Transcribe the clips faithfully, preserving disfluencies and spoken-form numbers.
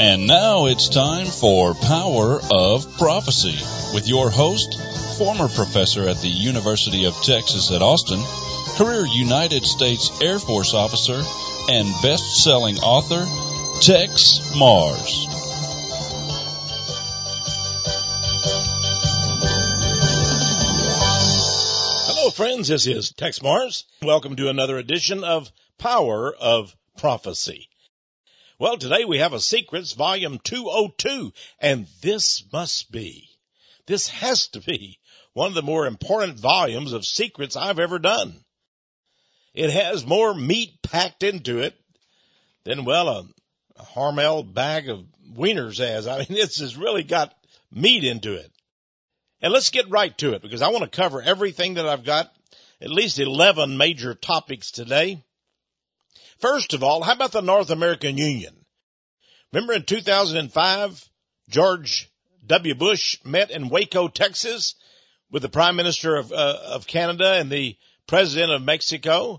And now it's time for Power of Prophecy with your host, former professor at the University of Texas at Austin, career United States Air Force officer, and best-selling author, Tex Mars. Hello, friends. This is Tex Mars. Welcome to another edition of Power of Prophecy. Well, today we have a Secrets, Volume two oh two, and this must be, this has to be one of the more important volumes of secrets I've ever done. It has more meat packed into it than, well, a, a Hormel bag of wieners has. I mean, this has really got meat into it. And let's get right to it, because I want to cover everything that I've got, at least eleven major topics today. First of all, how about the North American Union? Remember in two thousand five, George W. Bush met in Waco, Texas, with the Prime Minister of, uh, of Canada and the President of Mexico.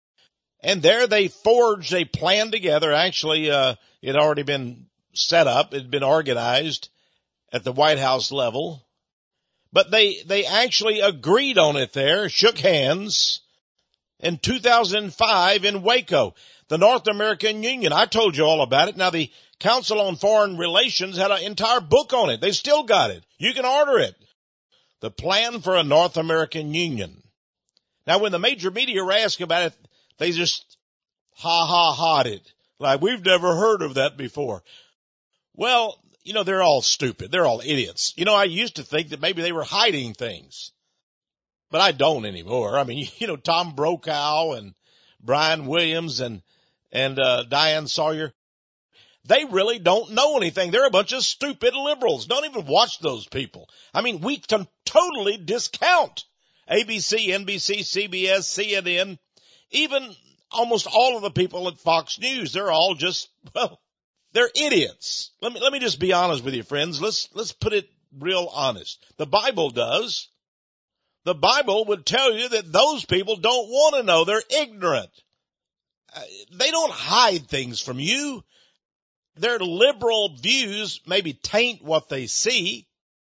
And there they forged a plan together. Actually, uh, it had already been set up. It had been organized at the White House level. But they, they actually agreed on it there, shook hands in two thousand five in Waco. The North American Union, I told you all about it. Now, the Council on Foreign Relations had an entire book on it. They still got it. You can order it. The Plan for a North American Union. Now, when the major media were asked about it, they just ha-ha-ha'd it. Like, we've never heard of that before. Well, you know, they're all stupid. They're all idiots. You know, I used to think that maybe they were hiding things. But I don't anymore. I mean, you know, Tom Brokaw and Brian Williams and, and, uh, Diane Sawyer, they really don't know anything. They're a bunch of stupid liberals. Don't even watch those people. I mean, we can totally discount A B C, N B C, C B S, C N N, even almost all of the people at Fox News. They're all just, well, they're idiots. Let me, let me just be honest with you, friends. Let's, let's put it real honest. The Bible does. The Bible would tell you that those people don't want to know. They're ignorant. Uh, they don't hide things from you. Their liberal views maybe taint what they see,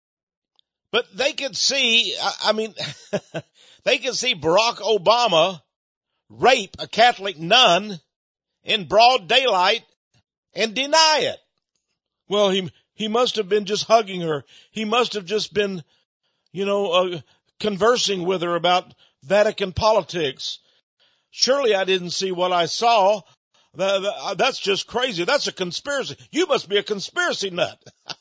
but they could see, I, I mean, they could see Barack Obama rape a Catholic nun in broad daylight and deny it. Well, he, he must have been just hugging her. He must have just been, you know, uh, conversing with her about Vatican politics. Surely I didn't see what I saw. That's just crazy. That's a conspiracy. You must be a conspiracy nut.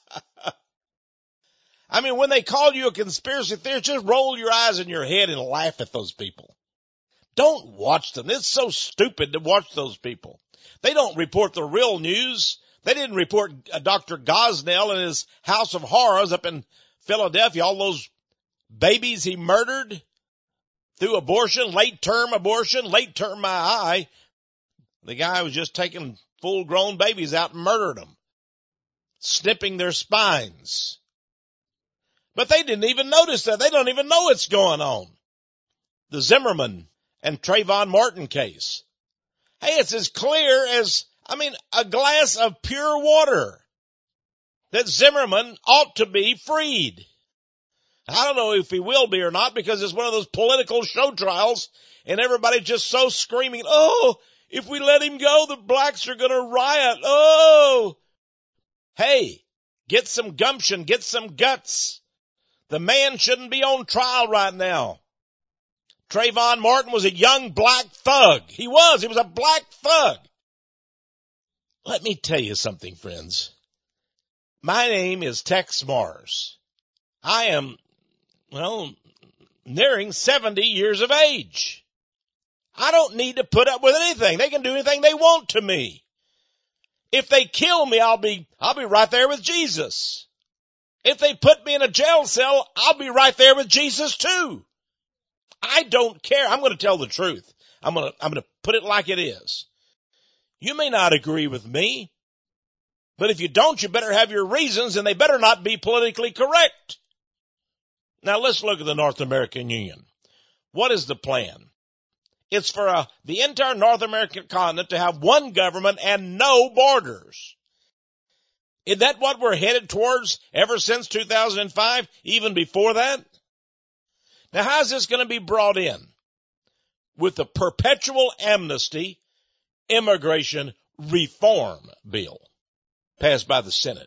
I mean, when they call you a conspiracy theorist, just roll your eyes in your head and laugh at those people. Don't watch them. It's so stupid to watch those people. They don't report the real news. They didn't report Doctor Gosnell and his house of horrors up in Philadelphia, all those babies he murdered through abortion, late-term abortion, late-term my eye. The guy was just taking full-grown babies out and murdered them, snipping their spines. But they didn't even notice that. They don't even know what's going on. The Zimmerman and Trayvon Martin case. Hey, it's as clear as, I mean, a glass of pure water that Zimmerman ought to be freed. I don't know if he will be or not, because it's one of those political show trials and everybody's just so screaming, oh, if we let him go, the blacks are going to riot. Oh, hey, get some gumption, get some guts. The man shouldn't be on trial right now. Trayvon Martin was a young black thug. He was. He was a black thug. Let me tell you something, friends. My name is Tex Mars. I am, well, nearing seventy years of age. I don't need to put up with anything. They can do anything they want to me. If they kill me, I'll be, I'll be right there with Jesus. If they put me in a jail cell, I'll be right there with Jesus too. I don't care. I'm going to tell the truth. I'm going to, I'm going to put it like it is. You may not agree with me, but if you don't, you better have your reasons, and they better not be politically correct. Now let's look at the North American Union. What is the plan? It's for uh, the entire North American continent to have one government and no borders. Is that what we're headed towards ever since two thousand five, even before that? Now, how's this going to be brought in? With the perpetual amnesty immigration reform bill passed by the Senate.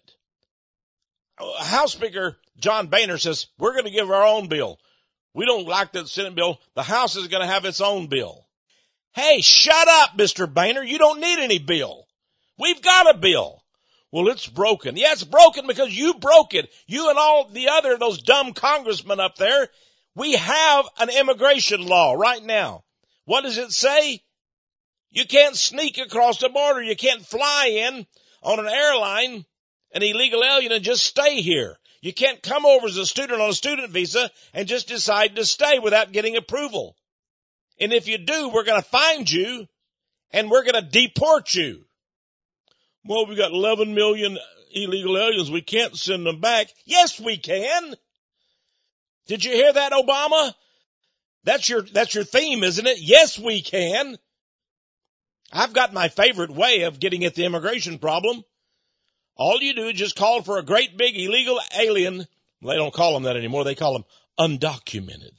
House Speaker John Boehner says, we're going to give our own bill. We don't like the Senate bill. The House is going to have its own bill. Hey, shut up, Mister Boehner. You don't need any bill. We've got a bill. Well, it's broken. Yeah, it's broken because you broke it. You and all the other, those dumb congressmen up there. We have an immigration law right now. What does it say? You can't sneak across the border. You can't fly in on an airline, an illegal alien, and just stay here. You can't come over as a student on a student visa and just decide to stay without getting approval. And if you do, we're going to find you and we're going to deport you. Well, we got eleven million illegal aliens. We can't send them back. Yes, we can. Did you hear that, Obama? That's your, that's your theme, isn't it? Yes, we can. I've got my favorite way of getting at the immigration problem. All you do is just call for a great big illegal alien. Well, they don't call them that anymore. They call them undocumented.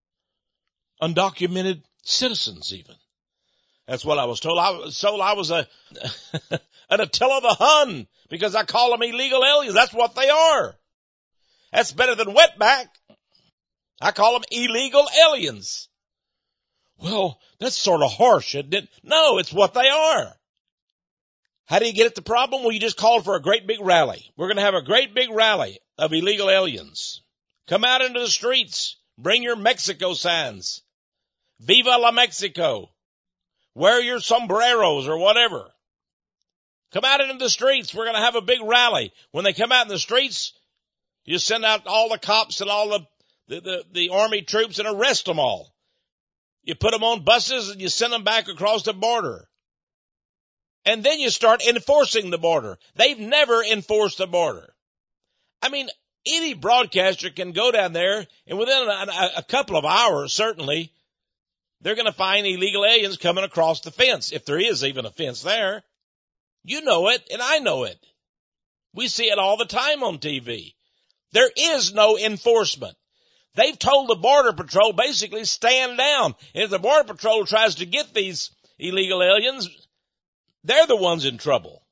Undocumented citizens, even. That's what I was told. I was told I was a an Attila the Hun because I call them illegal aliens. That's what they are. That's better than wetback. I call them illegal aliens. Well, that's sort of harsh, isn't it? No, it's what they are. How do you get at the problem? Well, you just call for a great big rally. We're going to have a great big rally of illegal aliens. Come out into the streets. Bring your Mexico signs. Viva la Mexico. Wear your sombreros or whatever. Come out into the streets. We're going to have a big rally. When they come out in the streets, you send out all the cops and all the, the, the, the army troops and arrest them all. You put them on buses and you send them back across the border. And then you start enforcing the border. They've never enforced the border. I mean, any broadcaster can go down there and within a, a, a couple of hours, certainly, they're going to find illegal aliens coming across the fence, if there is even a fence there. You know it, and I know it. We see it all the time on T V. There is no enforcement. They've told the Border Patrol basically stand down. And if the Border Patrol tries to get these illegal aliens, they're the ones in trouble.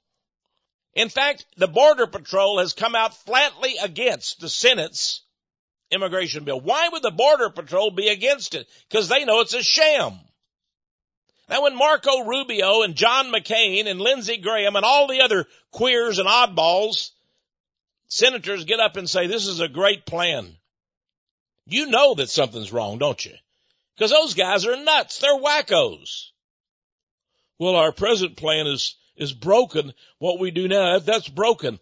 In fact, the Border Patrol has come out flatly against the Senate's immigration bill. Why would the Border Patrol be against it? Because they know it's a sham. Now, when Marco Rubio and John McCain and Lindsey Graham and all the other queers and oddballs, senators get up and say, this is a great plan, you know that something's wrong, don't you? Because those guys are nuts. They're wackos. Well, our present plan is, is broken. What we do now, that's broken.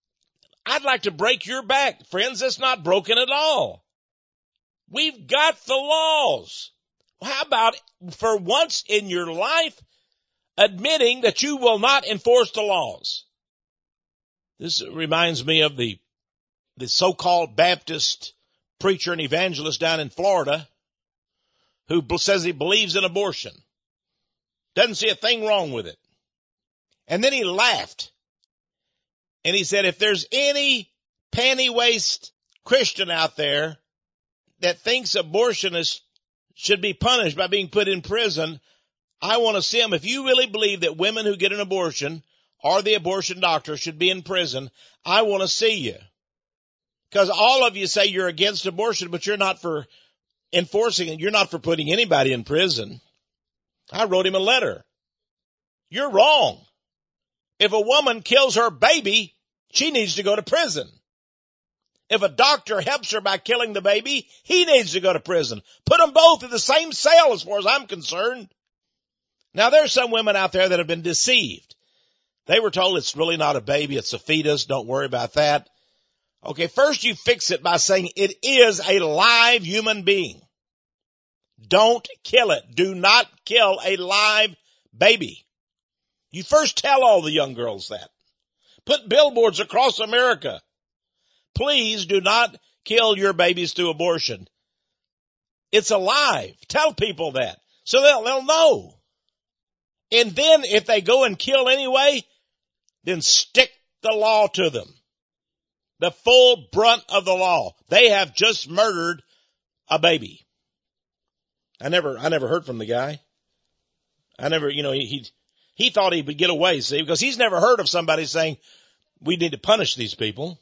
I'd like to break your back, friends. That's not broken at all. We've got the laws. How about for once in your life admitting that you will not enforce the laws? This reminds me of the, the so-called Baptist preacher and evangelist down in Florida who says he believes in abortion. Doesn't see a thing wrong with it. And then he laughed. And he said, if there's any panty-waist Christian out there that thinks abortionists should be punished by being put in prison, I want to see them. If you really believe that women who get an abortion or the abortion doctor should be in prison, I want to see you. Because all of you say you're against abortion, but you're not for enforcing it. You're not for putting anybody in prison. I wrote him a letter. You're wrong. If a woman kills her baby, she needs to go to prison. If a doctor helps her by killing the baby, he needs to go to prison. Put them both in the same cell as far as I'm concerned. Now, there's some women out there that have been deceived. They were told it's really not a baby, it's a fetus. Don't worry about that. Okay, first you fix it by saying it is a live human being. Don't kill it. Do not kill a live baby. You first tell all the young girls that. Put billboards across America. Please do not kill your babies through abortion. It's alive. Tell people that so they'll, they'll know. And then if they go and kill anyway, then stick the law to them. The full brunt of the law. They have just murdered a baby. I never, I never heard from the guy. I never, you know, he, he, he thought he would get away, see, because he's never heard of somebody saying, we need to punish these people.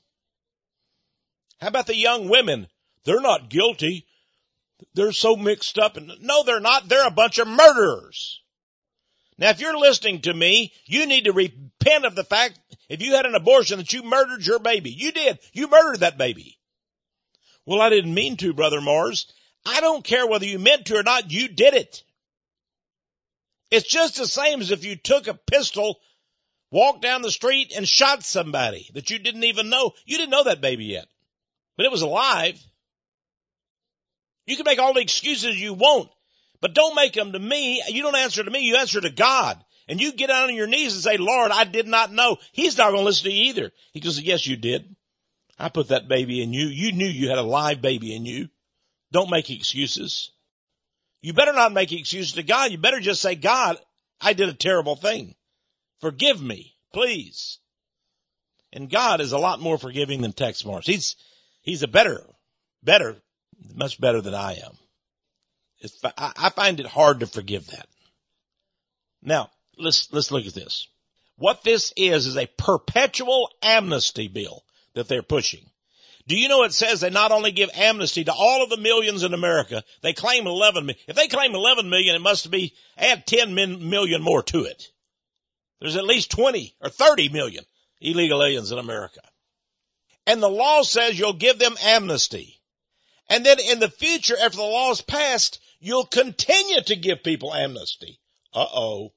How about the young women? They're not guilty. They're so mixed up. And no, they're not. They're a bunch of murderers. Now, if you're listening to me, you need to repent of the fact, if you had an abortion, that you murdered your baby. You did. You murdered that baby. Well, I didn't mean to, Brother Mars. I don't care whether you meant to or not. You did it. It's just the same as if you took a pistol, walked down the street, and shot somebody that you didn't even know. You didn't know that baby yet, but it was alive. You can make all the excuses you want, but don't make them to me. You don't answer to me. You answer to God. And you get down on your knees and say, Lord, I did not know. He's not going to listen to you either. He goes, yes, you did. I put that baby in you. You knew you had a live baby in you. Don't make excuses. You better not make excuses to God. You better just say, God, I did a terrible thing. Forgive me, please. And God is a lot more forgiving than Tex Morris. He's, he's a better, better, much better than I am. It's, I, I find it hard to forgive that. Now, let's, let's look at this. What this is, is a perpetual amnesty bill that they're pushing. Do you know it says they not only give amnesty to all of the millions in America, they claim eleven million. If they claim eleven million, it must be, add ten million more to it. There's at least twenty or thirty million illegal aliens in America. And the law says you'll give them amnesty. And then in the future, after the law is passed, you'll continue to give people amnesty. Uh-oh.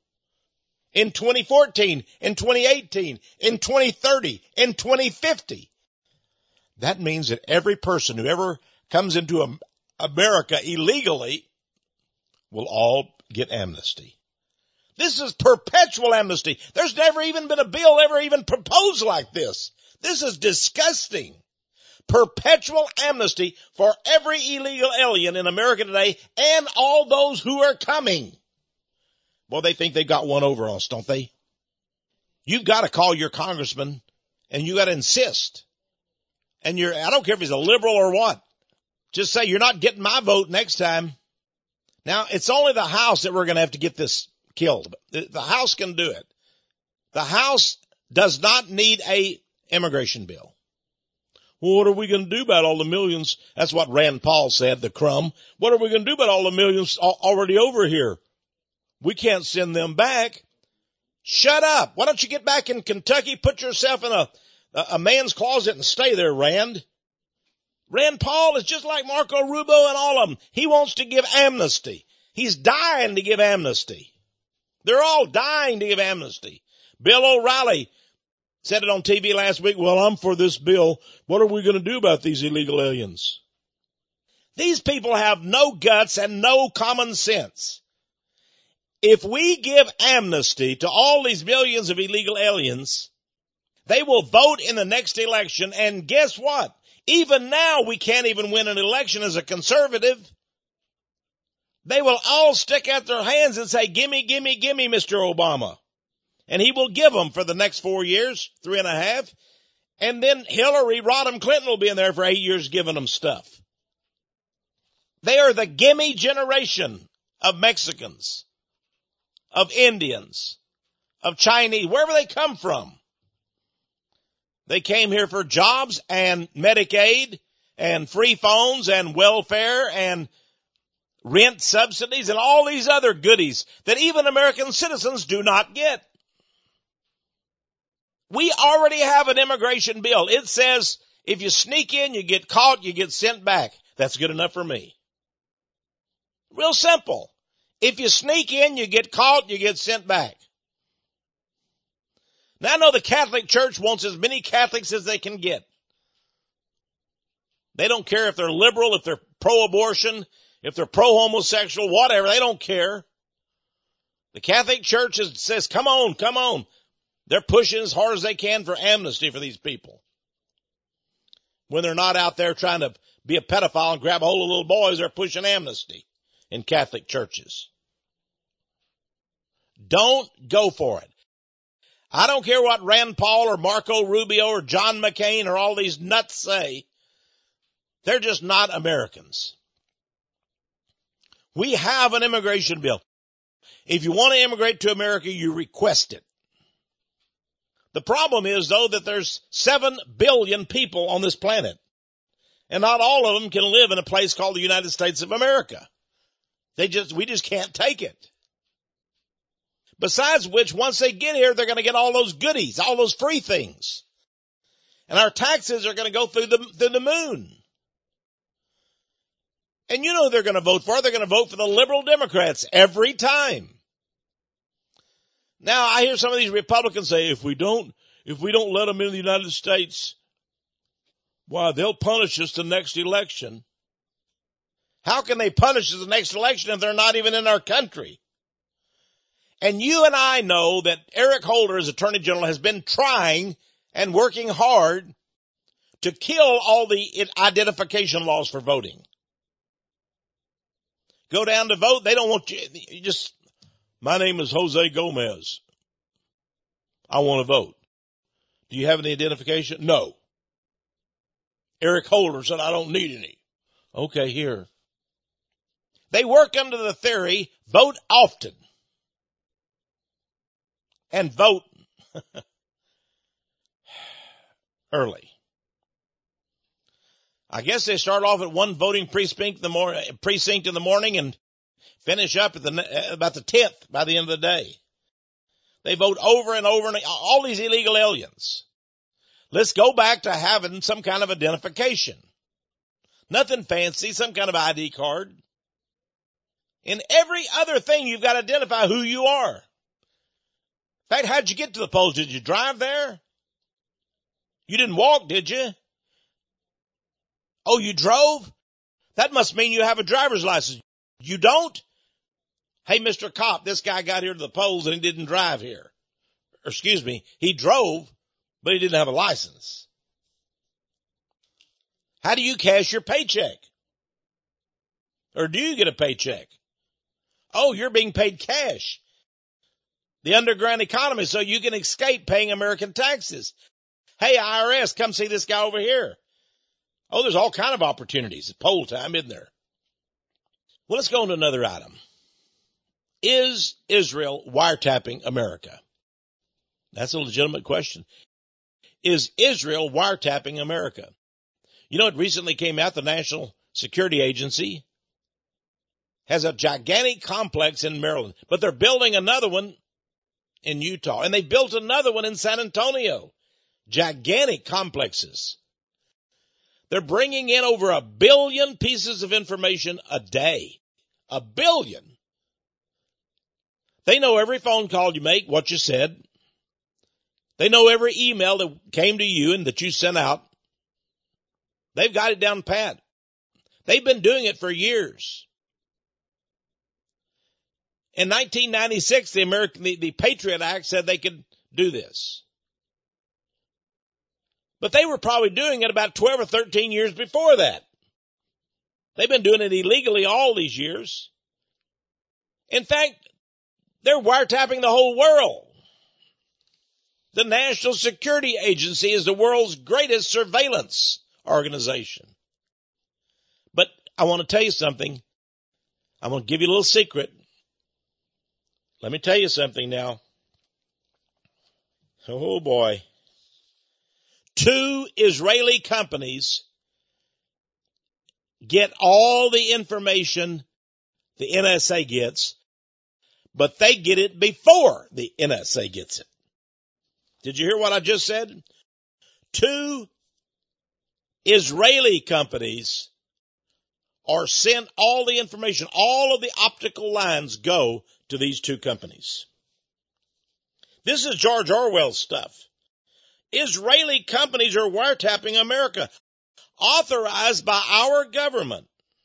In twenty fourteen, in twenty eighteen, in twenty thirty, in twenty fifty. That means that every person who ever comes into America illegally will all get amnesty. This is perpetual amnesty. There's never even been a bill ever even proposed like this. This is disgusting. Perpetual amnesty for every illegal alien in America today and all those who are coming. Well, they think they got one over us, don't they? You've got to call your congressman and you got to insist. And you're, I don't care if he's a liberal or what. Just say you're not getting my vote next time. Now, it's only the House that we're going to have to get this killed. The, the House can do it. The House does not need a immigration bill. Well, what are we going to do about all the millions? That's what Rand Paul said, the crumb. What are we going to do about all the millions already over here? We can't send them back. Shut up. Why don't you get back in Kentucky, put yourself in a, a man's closet and stay there, Rand? Rand Paul is just like Marco Rubio and all of them. He wants to give amnesty. He's dying to give amnesty. They're all dying to give amnesty. Bill O'Reilly said it on T V last week. Well, I'm for this bill. What are we going to do about these illegal aliens? These people have no guts and no common sense. If we give amnesty to all these millions of illegal aliens, they will vote in the next election. And guess what? Even now, we can't even win an election as a conservative. They will all stick out their hands and say, gimme, gimme, gimme, Mister Obama. And he will give them for the next four years, three and a half. And then Hillary Rodham Clinton will be in there for eight years giving them stuff. They are the gimme generation of Mexicans, of Indians, of Chinese, wherever they come from. They came here for jobs and Medicaid and free phones and welfare and rent subsidies and all these other goodies that even American citizens do not get. We already have an immigration bill. It says if you sneak in, you get caught, you get sent back. That's good enough for me. Real simple. If you sneak in, you get caught, you get sent back. Now I know the Catholic Church wants as many Catholics as they can get. They don't care if they're liberal, if they're pro-abortion, if they're pro-homosexual, whatever. They don't care. The Catholic Church is, says, come on, come on. They're pushing as hard as they can for amnesty for these people. When they're not out there trying to be a pedophile and grab a hold of little boys, they're pushing amnesty in Catholic churches. Don't go for it. I don't care what Rand Paul or Marco Rubio or John McCain or all these nuts say. They're just not Americans. We have an immigration bill. If you want to immigrate to America, you request it. The problem is, though, that there's seven billion people on this planet, and not all of them can live in a place called the United States of America. They just, we just can't take it. Besides which, once they get here, they're going to get all those goodies, all those free things. And our taxes are going to go through the, through the moon. And you know who they're going to vote for. They're going to vote for the liberal Democrats every time. Now, I hear some of these Republicans say, if we don't, if we don't let them into the United States, why, they'll punish us the next election. How can they punish us the next election if they're not even in our country? And you and I know that Eric Holder, as Attorney General, has been trying and working hard to kill all the identification laws for voting. Go down to vote, they don't want you, you just, my name is Jose Gomez. I want to vote. Do you have any identification? No. Eric Holder said, I don't need any. Okay, here. They work under the theory, vote often. And vote early. I guess they start off at one voting precinct in the, mor- precinct in the morning and finish up at the about the tenth by the end of the day. They vote over and over, and all these illegal aliens. Let's go back to having some kind of identification. Nothing fancy, some kind of I D card. In every other thing, you've got to identify who you are. In fact, how'd you get to the polls? Did you drive there? You didn't walk, did you? Oh, you drove? That must mean you have a driver's license. You don't? Hey, Mister Cop, this guy got here to the polls and he didn't drive here. Or excuse me, he drove, but he didn't have a license. How do you cash your paycheck? Or do you get a paycheck? Oh, you're being paid cash. The underground economy, so you can escape paying American taxes. Hey, I R S, come see this guy over here. Oh, there's all kind of opportunities at poll time, isn't there? Well, let's go on to another item. Is Israel wiretapping America? That's a legitimate question. Is Israel wiretapping America? You know, it recently came out, the National Security Agency has a gigantic complex in Maryland, but they're building another one in Utah, and they built another one in San Antonio. Gigantic complexes. They're bringing in over a billion pieces of information a day. A billion. They know every phone call you make, what you said. They know every email that came to you and that you sent out. They've got it down pat. They've been doing it for years. In nineteen ninety-six, the American, the, the Patriot Act said they could do this. But they were probably doing it about twelve or thirteen years before that. They've been doing it illegally all these years. In fact, they're wiretapping the whole world. The National Security Agency is the world's greatest surveillance organization. But I want to tell you something. I'm going to give you a little secret. Let me tell you something now. Oh boy. Two Israeli companies get all the information the N S A gets, but they get it before the N S A gets it. Did you hear what I just said? Two Israeli companies are sent all the information, all of the optical lines go to these two companies. This is George Orwell's stuff. Israeli companies are wiretapping America, authorized by our government.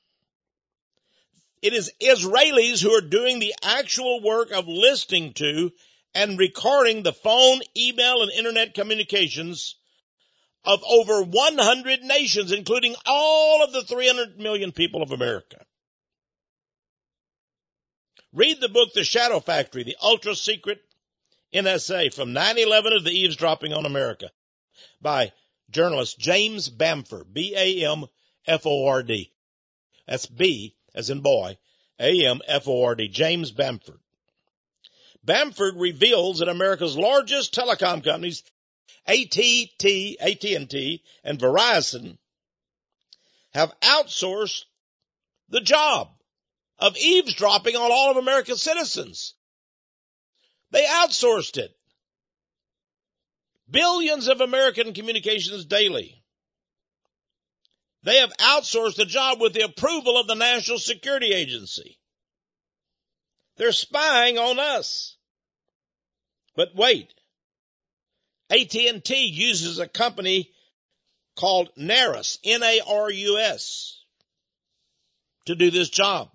It is Israelis who are doing the actual work of listening to and recording the phone, email, and internet communications of over one hundred nations, including all of the three hundred million people of America. Read the book, The Shadow Factory, the ultra-secret N S A from nine eleven to the eavesdropping on America by journalist James Bamford, B A M F O R D. That's B as in boy, A M F O R D, James Bamford. Bamford reveals that America's largest telecom companies, A T and T, A T and T and Verizon, have outsourced the job of eavesdropping on all of America's citizens. They outsourced it. Billions of American communications daily. They have outsourced the job with the approval of the National Security Agency. They're spying on us. But wait, A T and T uses a company called NARUS, N A R U S, to do this job.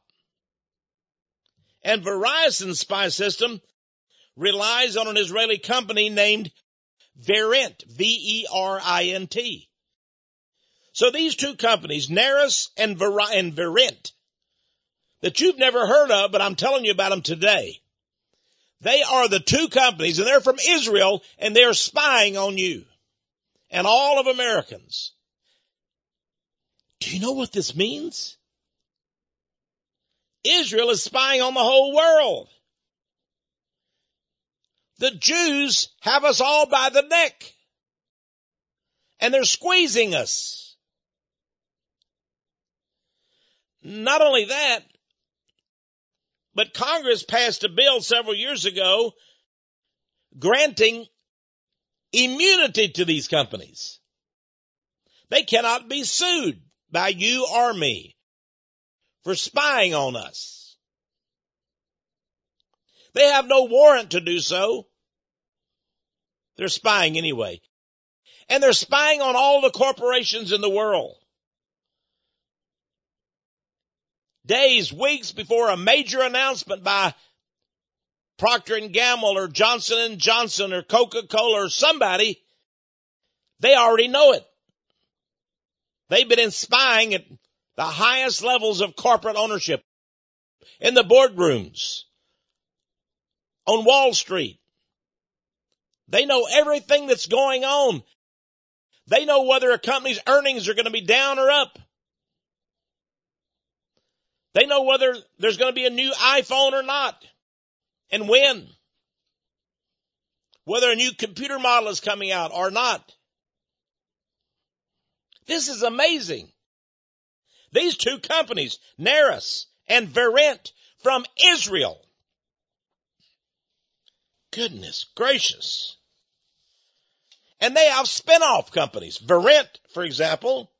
And Verizon's spy system relies on an Israeli company named Verint, V E R I N T. So these two companies, NARUS and, Ver- and Verint, that you've never heard of, but I'm telling you about them today, they are the two companies, and they're from Israel, and they're spying on you and all of Americans. Do you know what this means? Israel is spying on the whole world. The Jews have us all by the neck, and they're squeezing us. Not only that, but Congress passed a bill several years ago granting immunity to these companies. They cannot be sued by you or me for spying on us. They have no warrant to do so. They're spying anyway. And they're spying on all the corporations in the world. Days, weeks before a major announcement by Procter and Gamble or Johnson and Johnson or Coca-Cola or somebody, they already know it. They've been spying at the highest levels of corporate ownership, in the boardrooms, on Wall Street. They know everything that's going on. They know whether a company's earnings are going to be down or up. They know whether there's going to be a new iPhone or not, and when. Whether a new computer model is coming out or not. This is amazing. These two companies, NARUS and Verint from Israel. Goodness gracious. And they have spin-off companies. Verint, for example,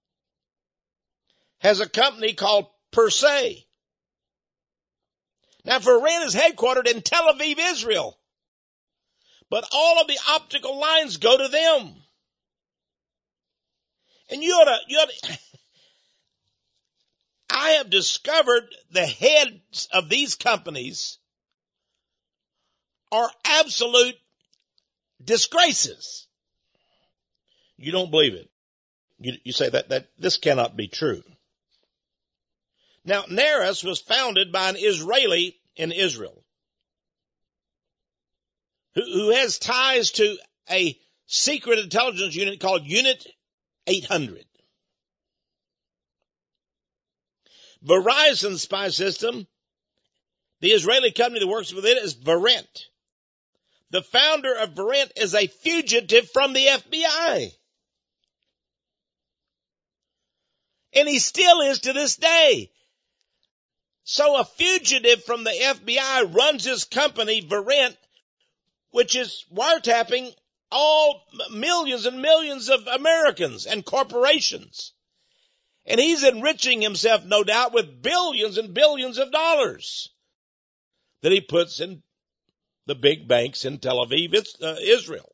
has a company called Per Se. Now, Verint is headquartered in Tel Aviv, Israel. But all of the optical lines go to them. And you ought to, you ought to, I have discovered the heads of these companies are absolute disgraces. You don't believe it. You, you say that, that this cannot be true. Now, NARUS was founded by an Israeli in Israel who, who has ties to a secret intelligence unit called Unit eight hundred. Verizon's spy system, the Israeli company that works with it, is Verint. The founder of Verint is a fugitive from the F B I. And he still is to this day. So a fugitive from the F B I runs his company, Verint, which is wiretapping all millions and millions of Americans and corporations. And he's enriching himself, no doubt, with billions and billions of dollars that he puts in the big banks in Tel Aviv, uh, Israel.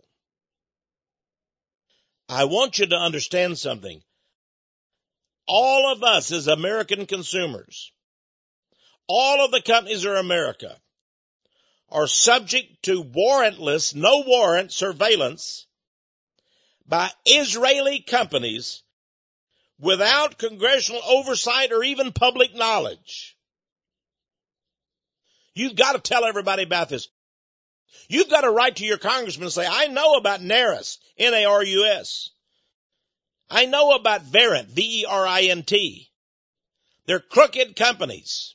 I want you to understand something. All of us as American consumers, all of the companies in America, are subject to warrantless, no warrant surveillance by Israeli companies without congressional oversight or even public knowledge. You've got to tell everybody about this. You've got to write to your congressman and say, I know about NARUS, N A R U S. I know about Verint, V E R I N T. They're crooked companies.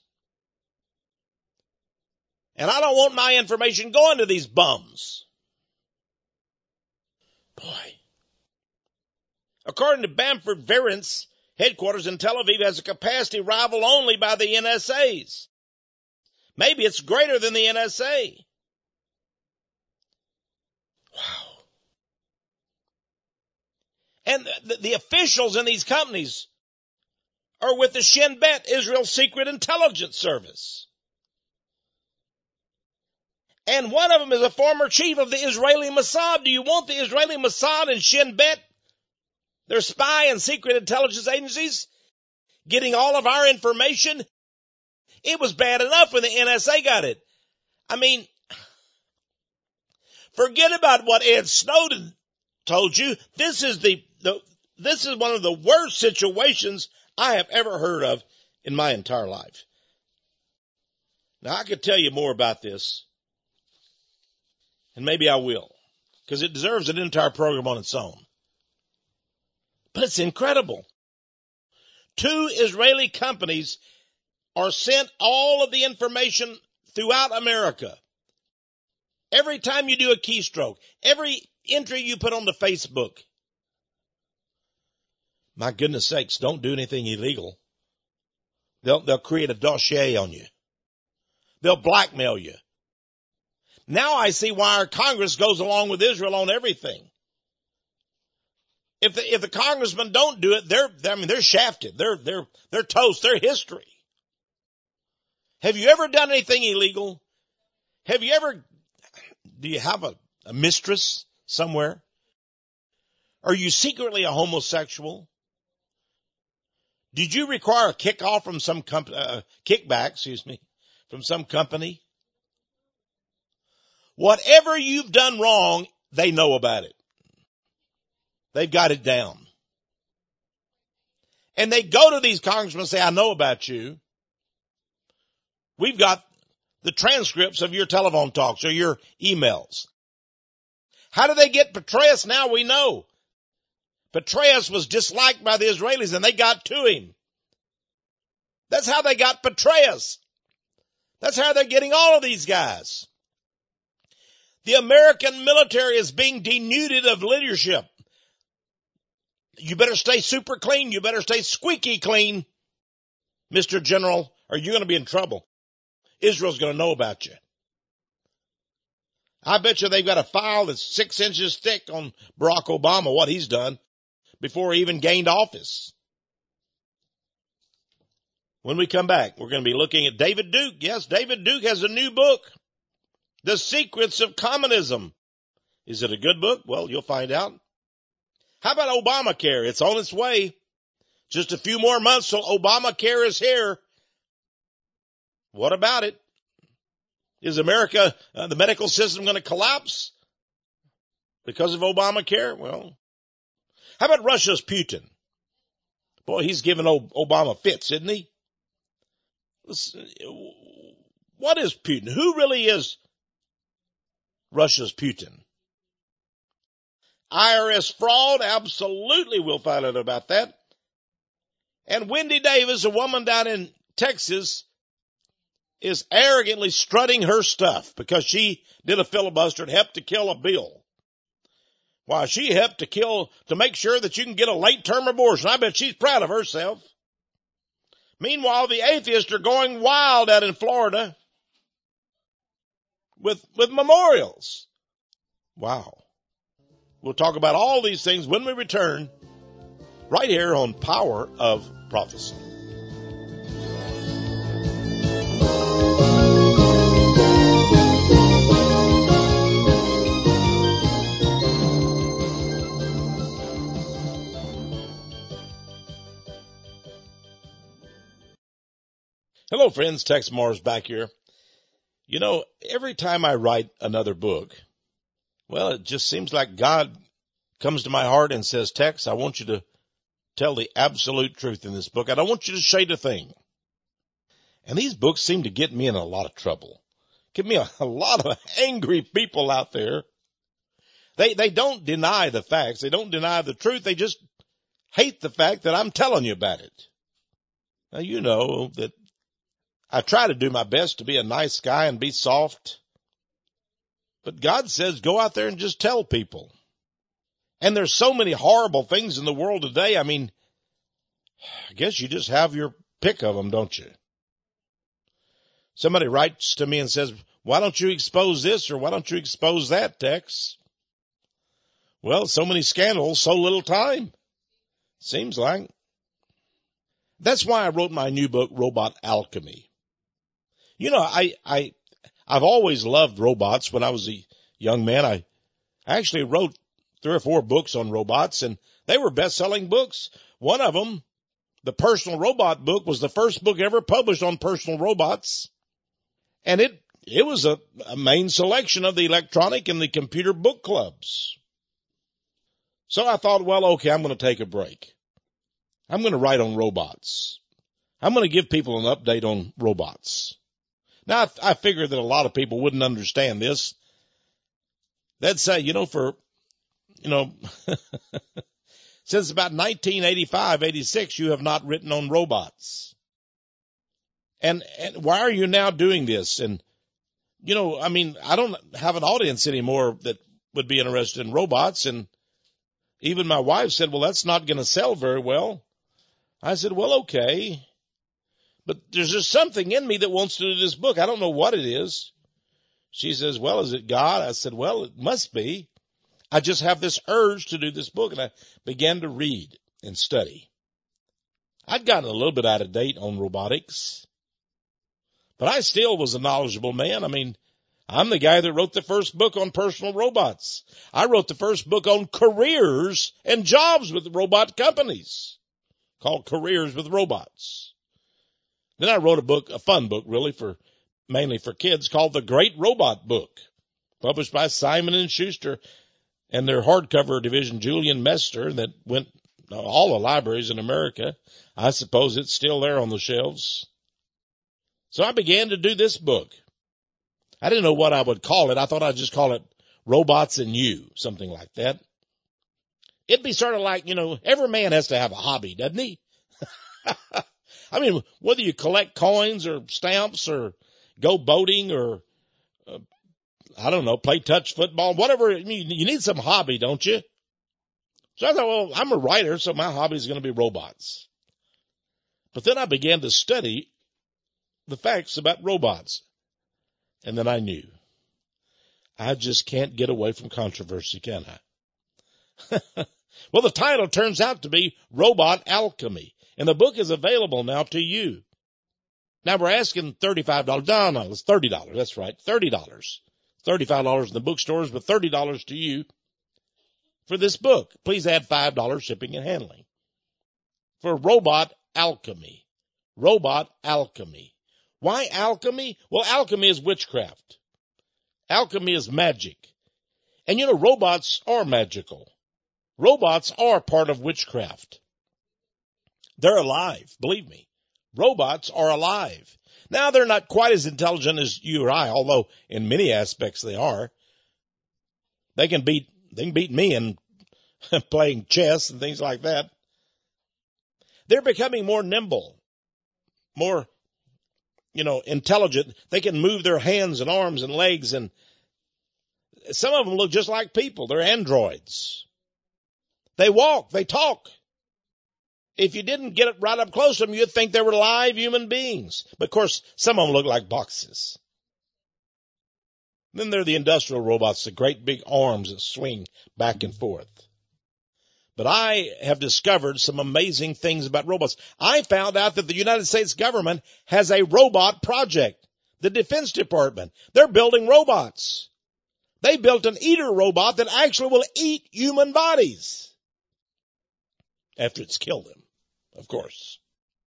And I don't want my information going to these bums. Boy. According to Bamford, Verint's headquarters in Tel Aviv has a capacity rivaled only by the N S A's. Maybe it's greater than the N S A. Wow. And the, the officials in these companies are with the Shin Bet, Israel's secret intelligence service. And one of them is a former chief of the Israeli Mossad. Do you want the Israeli Mossad and Shin Bet, their spy and secret intelligence agencies, getting all of our information? It was bad enough when the N S A got it. I mean, forget about what Ed Snowden told you. This is the, the this is one of the worst situations I have ever heard of in my entire life. Now, I could tell you more about this, and maybe I will, because it deserves an entire program on its own. But it's incredible. Two Israeli companies are sent all of the information throughout America. Every time you do a keystroke, every entry you put on the Facebook. My goodness sakes, don't do anything illegal. They'll, they'll create a dossier on you. They'll blackmail you. Now I see why our Congress goes along with Israel on everything. If the, if the congressmen don't do it, they're, I mean, they're shafted. They're, they're, they're toast. They're history. Have you ever done anything illegal? Have you ever, do you have a, a mistress somewhere? Are you secretly a homosexual? Did you require a kickoff from some company, uh, kickback, excuse me, from some company? Whatever you've done wrong, they know about it. They've got it down. And they go to these congressmen and say, I know about you. We've got the transcripts of your telephone talks or your emails. How do they get Petraeus? Now we know. Petraeus was disliked by the Israelis and they got to him. That's how they got Petraeus. That's how they're getting all of these guys. The American military is being denuded of leadership. You better stay super clean. You better stay squeaky clean, Mister General, or you're going to be in trouble. Israel's going to know about you. I bet you they've got a file that's six inches thick on Barack Obama, what he's done, before he even gained office. When we come back, we're going to be looking at David Duke. Yes, David Duke has a new book, The Secrets of Communism. Is it a good book? Well, you'll find out. How about Obamacare? It's on its way. Just a few more months till Obamacare is here. What about it? Is America, uh, the medical system going to collapse because of Obamacare? Well, how about Russia's Putin? Boy, he's giving Obama fits, isn't he? Listen, what is Putin? Who really is Russia's Putin? I R S fraud? Absolutely, we'll find out about that. And Wendy Davis, a woman down in Texas, is arrogantly strutting her stuff because she did a filibuster and helped to kill a bill. Why, she helped to kill, to make sure that you can get a late-term abortion. I bet she's proud of herself. Meanwhile, the atheists are going wild out in Florida with, with memorials. Wow. We'll talk about all these things when we return right here on Power of Prophecy. Hello, friends. Tex Mars back here. You know, every time I write another book, well, it just seems like God comes to my heart and says, Tex, I want you to tell the absolute truth in this book. I don't want you to shade a thing. And these books seem to get me in a lot of trouble Give me a, a lot of angry people out there. They, they don't deny the facts. They don't deny the truth. They just hate the fact that I'm telling you about it. Now, you know that I try to do my best to be a nice guy and be soft. But God says go out there and just tell people. And there's so many horrible things in the world today. I mean, I guess you just have your pick of them, don't you? Somebody writes to me and says, why don't you expose this or why don't you expose that, Tex? Well, so many scandals, so little time. Seems like. That's why I wrote my new book, Robot Alchemy. You know, I, I, I've always loved robots. When I was a young man, I actually wrote three or four books on robots, and they were best-selling books. One of them, the Personal Robot book, was the first book ever published on personal robots. And it, it was a, a main selection of the electronic and the computer book clubs. So I thought, well, okay, I'm going to take a break. I'm going to write on robots. I'm going to give people an update on robots. Now, I, I figured that a lot of people wouldn't understand this. They'd say, you know, for, you know, since about nineteen eighty-five, eighty-six, you have not written on robots. And, and why are you now doing this? And, you know, I mean, I don't have an audience anymore that would be interested in robots. And even my wife said, well, that's not going to sell very well. I said, well, okay. But there's just something in me that wants to do this book. I don't know what it is. She says, well, is it God? I said, well, it must be. I just have this urge to do this book. And I began to read and study. I'd gotten a little bit out of date on robotics, but I still was a knowledgeable man. I mean, I'm the guy that wrote the first book on personal robots. I wrote the first book on careers and jobs with robot companies called Careers with Robots. Then I wrote a book, a fun book really, for mainly for kids, called The Great Robot Book, published by Simon and Schuster and their hardcover division, Julian Mester, that went to all the libraries in America. I suppose it's still there on the shelves. So I began to do this book. I didn't know what I would call it. I thought I'd just call it Robots and You, something like that. It'd be sort of like, you know, every man has to have a hobby, doesn't he? I mean, whether you collect coins or stamps or go boating or, uh, I don't know, play touch football, whatever, I mean, you need some hobby, don't you? So I thought, well, I'm a writer, so my hobby is going to be robots. But then I began to study the facts about robots. And then I knew, I just can't get away from controversy, can I? Well, the title turns out to be Robot Alchemy, and the book is available now to you. Now we're asking thirty-five dollars. No, no, it's thirty dollars. That's right, thirty dollars. thirty-five dollars in the bookstores, but thirty dollars to you for this book. Please add five dollars shipping and handling. For Robot Alchemy. Robot Alchemy. Why alchemy? Well, alchemy is witchcraft. Alchemy is magic. And you know, robots are magical. Robots are part of witchcraft. They're alive, believe me. Robots are alive. Now, they're not quite as intelligent as you or I, although in many aspects they are. They can beat, they can beat me in playing chess and things like that. They're becoming more nimble, more, you know, intelligent. They can move their hands and arms and legs, and some of them look just like people. They're androids. They walk, they talk. If you didn't get it right up close to them, you'd think they were live human beings. But of course, some of them look like boxes. Then there are the industrial robots, the great big arms that swing back and forth. But I have discovered some amazing things about robots. I found out that the United States government has a robot project. The Defense Department. They're building robots. They built an eater robot that actually will eat human bodies. After it's killed them, of course.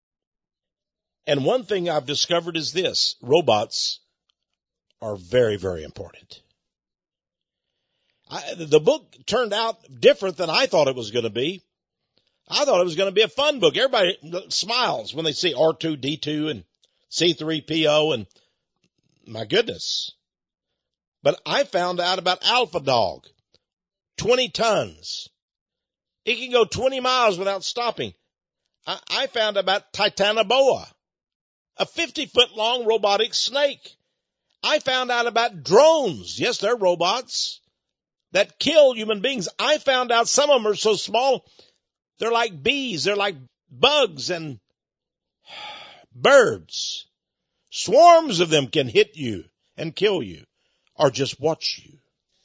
And one thing I've discovered is this. Robots are very, very important. I, the book turned out different than I thought it was going to be. I thought it was going to be a fun book. Everybody smiles when they see R two D two and C three P O, and my goodness, But I found out about Alpha Dog, twenty tons. It can go twenty miles without stopping. I, I found about Titanoboa, a fifty-foot-long robotic snake. I found out about drones. Yes, they're robots that kill human beings. I found out some of them are so small, they're like bees. They're like bugs and birds. Swarms of them can hit you and kill you or just watch you.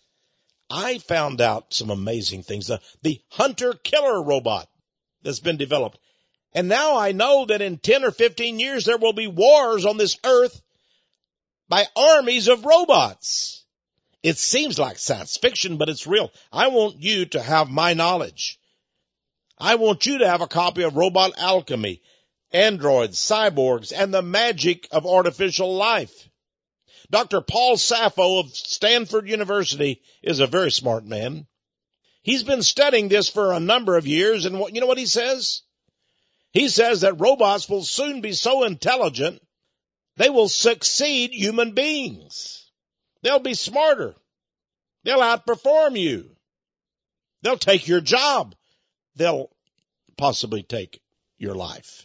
I found out some amazing things. The, the hunter-killer robot that's been developed. And now I know that in ten or fifteen years there will be wars on this earth by armies of robots. It seems like science fiction, but it's real. I want you to have my knowledge. I want you to have a copy of Robot Alchemy, Androids, Cyborgs, and the Magic of Artificial Life. Doctor Paul Sappho of Stanford University is a very smart man. He's been studying this for a number of years, and what, you know what he says? He says that robots will soon be so intelligent, they will succeed human beings. They'll be smarter. They'll outperform you. They'll take your job. They'll possibly take your life.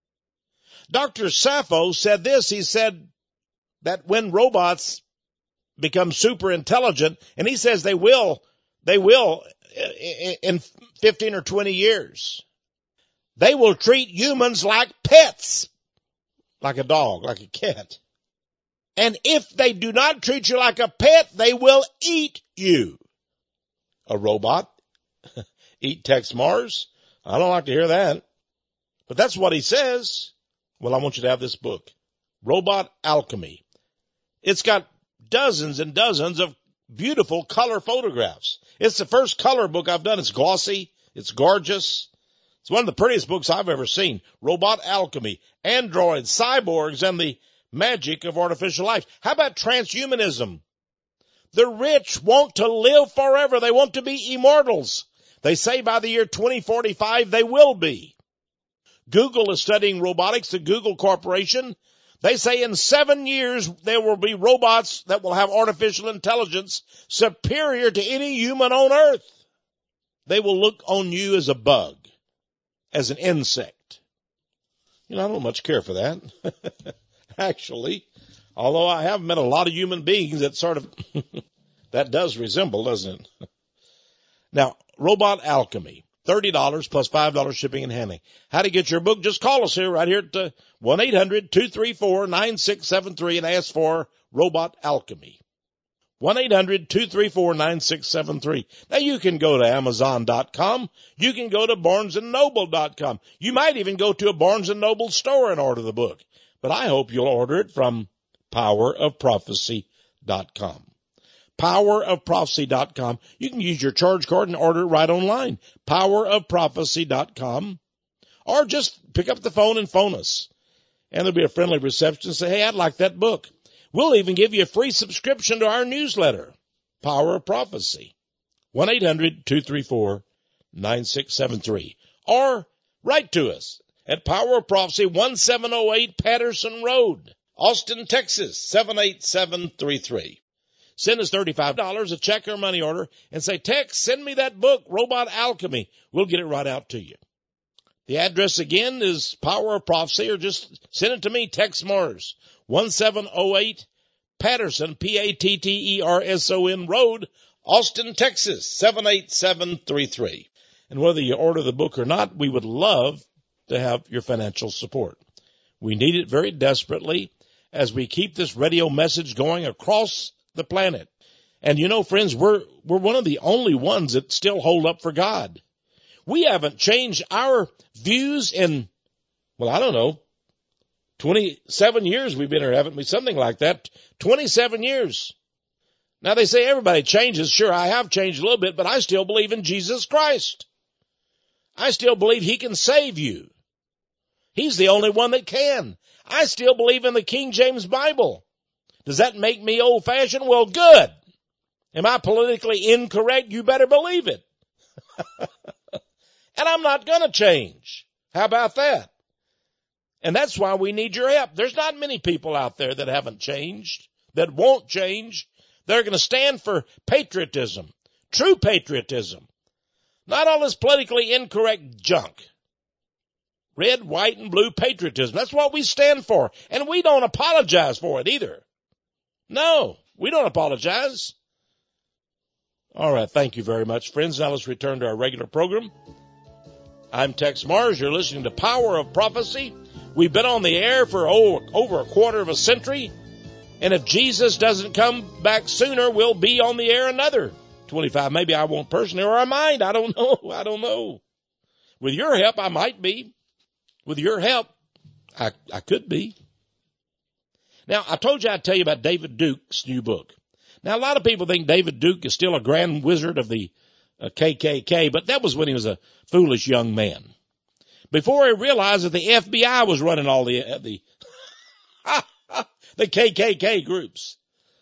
Doctor Sappho said this. He said that when robots become super intelligent, and he says they will, they will in fifteen or twenty years, they will treat humans like pets, like a dog, like a cat. And if they do not treat you like a pet, they will eat you. A robot? Eat Tex Mars? I don't like to hear that. But that's what he says. Well, I want you to have this book, Robot Alchemy. It's got dozens and dozens of beautiful color photographs. It's the first color book I've done. It's glossy. It's gorgeous. It's one of the prettiest books I've ever seen. Robot Alchemy, Androids, Cyborgs, and the Magic of Artificial Life. How about transhumanism? The rich want to live forever. They want to be immortals. They say by the year twenty forty-five they will be. Google is studying robotics, the Google Corporation. They say in seven years there will be robots that will have artificial intelligence superior to any human on earth. They will look on you as a bug, as an insect. You know, I don't much care for that. Actually, although I have met a lot of human beings that sort of, that does resemble, doesn't it? Now, Robot Alchemy, thirty dollars plus five dollars shipping and handling. How to get your book? Just call us here right here at uh, one eight hundred two three four nine six seven three and ask for Robot Alchemy. one eight hundred two three four nine six seven three. Now you can go to amazon dot com. You can go to barnes and noble dot com. You might even go to a Barnes and Noble store and order the book. But I hope you'll order it from power of prophecy dot com. power of prophecy dot com. You can use your charge card and order it right online. power of prophecy dot com. Or just pick up the phone and phone us. And there'll be a friendly reception and say, hey, I'd like that book. We'll even give you a free subscription to our newsletter, Power of Prophecy. one eight hundred two three four nine six seven three. Or write to us at Power of Prophecy, one seven oh eight Patterson Road, Austin, Texas, seven eight seven three three. Send us thirty-five dollars, a check or money order, and say, Tex, send me that book, Robot Alchemy. We'll get it right out to you. The address again is Power of Prophecy, or just send it to me, Tex Mars, one seven oh eight Patterson, P A T T E R S O N Road, Austin, Texas, seven eight seven three three. And whether you order the book or not, we would love to have your financial support. We need it very desperately as we keep this radio message going across the planet. And you know, friends, we're, we're one of the only ones that still hold up for God. We haven't changed our views in, well, I don't know, twenty-seven years we've been here, haven't we? Something like that. twenty-seven years. Now they say everybody changes. Sure, I have changed a little bit, but I still believe in Jesus Christ. I still believe he can save you. He's the only one that can. I still believe in the King James Bible. Does that make me old-fashioned? Well, good. Am I politically incorrect? You better believe it. And I'm not going to change. How about that? And that's why we need your help. There's not many people out there that haven't changed, that won't change, They're going to stand for patriotism, true patriotism, not all this politically incorrect junk. Red, white, and blue patriotism. That's what we stand for. And we don't apologize for it either. No, we don't apologize. All right, thank you very much, friends. Now let's return to our regular program. I'm Tex Mars. You're listening to Power of Prophecy. We've been on the air for oh, over a quarter of a century. And if Jesus doesn't come back sooner, we'll be on the air another twenty-five. Maybe I won't personally, or I might. I don't know. I don't know. With your help, I might be. With your help, I, I could be. Now, I told you I'd tell you about David Duke's new book. Now, a lot of people think David Duke is still a grand wizard of the uh, K K K, but that was when he was a foolish young man. Before he realized that the F B I was running all the uh, the the K K K groups.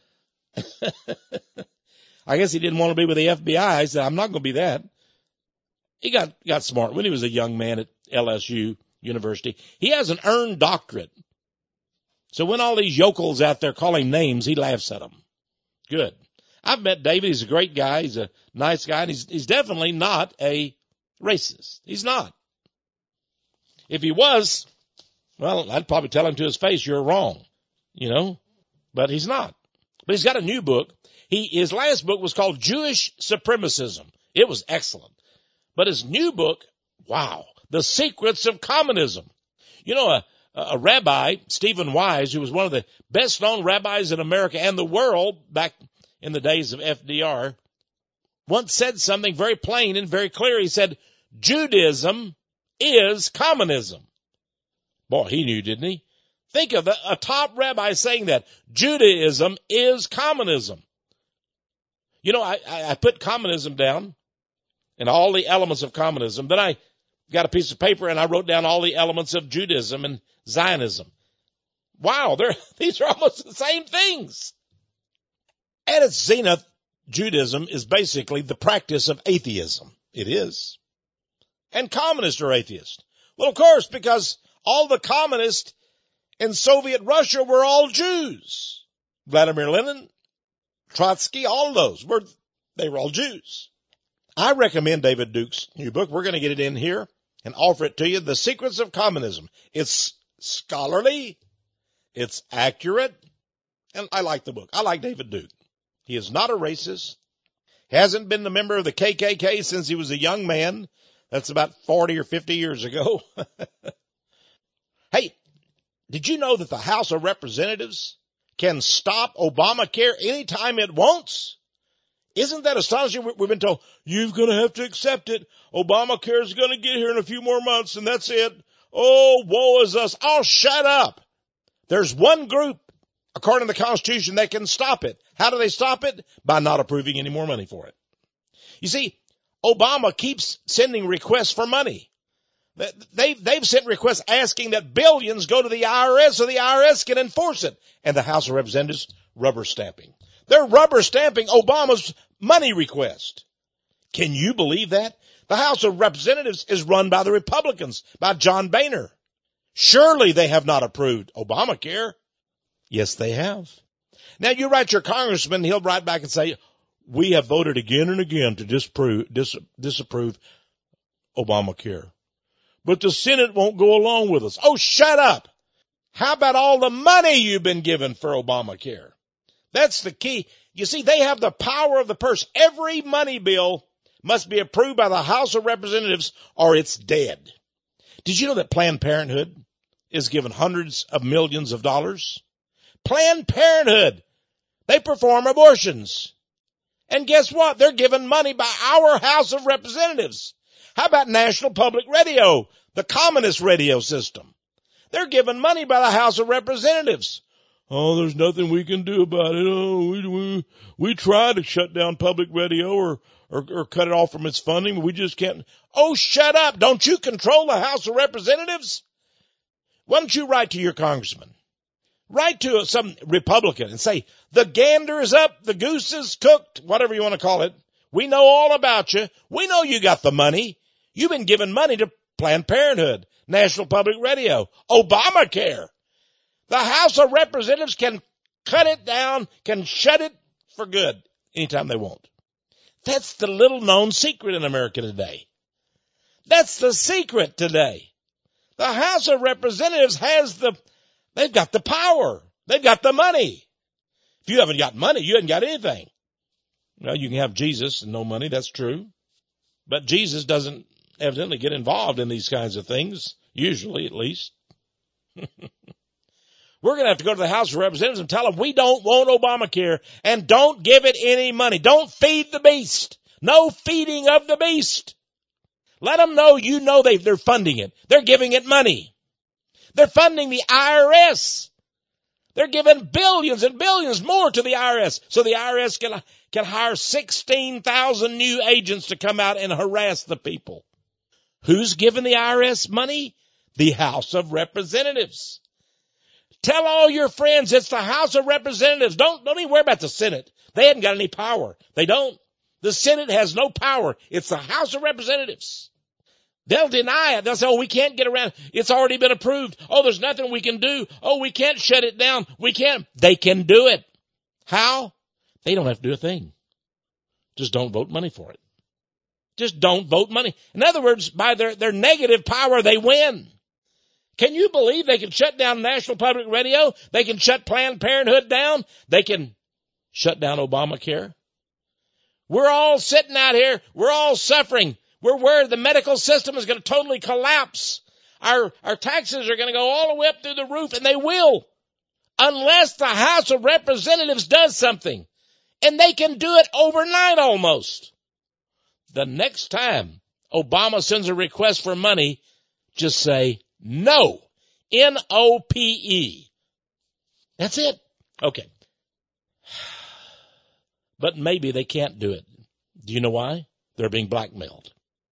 I guess he didn't want to be with the F B I. He said, I'm not going to be that. He got, got smart when he was a young man at L S U University. He has an earned doctorate. So when all these yokels out there call him names, he laughs at them. Good. I've met David. He's a great guy. He's a nice guy. And he's, he's definitely not a racist. He's not. If he was, well, I'd probably tell him to his face, you're wrong, you know, but he's not. But he's got a new book. He, his last book was called Jewish Supremacism. It was excellent. But his new book, wow, The Secrets of Communism. You know, a, a rabbi, Stephen Wise, who was one of the best known rabbis in America and the world back in the days of F D R, once said something very plain and very clear. He said, Judaism is communism. Boy, he knew, didn't he? Think of a, a top rabbi saying that. Judaism is communism. You know, I, I, I put communism down and all the elements of communism. Then I got a piece of paper and I wrote down all the elements of Judaism and Zionism. Wow, they're, these are almost the same things. At its zenith, Judaism is basically the practice of atheism. It is. And communists are atheists. Well, of course, because all the communists in Soviet Russia were all Jews. Vladimir Lenin, Trotsky, all of those were, they were all Jews. I recommend David Duke's new book. We're going to get it in here and offer it to you. The Secrets of Communism. It's scholarly. It's accurate. And I like the book. I like David Duke. He is not a racist. Hasn't been a member of the K K K since he was a young man. That's about forty or fifty years ago. Hey, did you know that the House of Representatives can stop Obamacare anytime it wants? Isn't that astonishing? We've been told, you're going to have to accept it. Obamacare is going to get here in a few more months, and that's it. Oh, woe is us. Oh, shut up. There's one group, according to the Constitution, that can stop it. How do they stop it? By not approving any more money for it. You see, Obama keeps sending requests for money. They've, they've sent requests asking that billions go to the I R S so the I R S can enforce it. And the House of Representatives rubber stamping. They're rubber stamping Obama's money request. Can you believe that? The House of Representatives is run by the Republicans, by John Boehner. Surely they have not approved Obamacare. Yes, they have. Now you write your congressman, he'll write back and say, we have voted again and again to disapprove, dis, disapprove Obamacare. But the Senate won't go along with us. Oh, shut up. How about all the money you've been given for Obamacare? That's the key. You see, they have the power of the purse. Every money bill must be approved by the House of Representatives or it's dead. Did you know that Planned Parenthood is given hundreds of millions of dollars? Planned Parenthood. They perform abortions. And guess what? They're given money by our House of Representatives. How about National Public Radio, the communist radio system? They're given money by the House of Representatives. Oh, there's nothing we can do about it. Oh, we we, we tried to shut down public radio or, or or cut it off from its funding, but we just can't. Oh, shut up. Don't you control the House of Representatives? Why don't you write to your congressman? Write to some Republican and say, the gander is up, the goose is cooked, whatever you want to call it. We know all about you. We know you got the money. You've been giving money to Planned Parenthood, National Public Radio, Obamacare. The House of Representatives can cut it down, can shut it for good anytime they want. That's the little known secret in America today. That's the secret today. The House of Representatives has the, they've got the power. They've got the money. If you haven't got money, you haven't got anything. Well, you can have Jesus and no money, that's true. But Jesus doesn't evidently get involved in these kinds of things, usually at least. We're going to have to go to the House of Representatives and tell them we don't want Obamacare and don't give it any money. Don't feed the beast. No feeding of the beast. Let them know you know they, they're funding it. They're giving it money. They're funding the I R S. They're giving billions and billions more to the I R S so the I R S can, can hire sixteen thousand new agents to come out and harass the people. Who's giving the I R S money? The House of Representatives. Tell all your friends it's the House of Representatives. Don't, don't even worry about the Senate. They haven't got any power. They don't. The Senate has no power. It's the House of Representatives. They'll deny it. They'll say, oh, we can't get around. It's already been approved. Oh, there's nothing we can do. Oh, we can't shut it down. We can't. They can do it. How? They don't have to do a thing. Just don't vote money for it. Just don't vote money. In other words, by their, their negative power, they win. Can you believe they can shut down National Public Radio? They can shut Planned Parenthood down. They can shut down Obamacare. We're all sitting out here. We're all suffering. We're worried the medical system is going to totally collapse. Our, our taxes are going to go all the way up through the roof, and they will, unless the House of Representatives does something. And they can do it overnight almost. The next time Obama sends a request for money, just say no. N O P E. That's it. Okay. But maybe they can't do it. Do you know why? They're being blackmailed.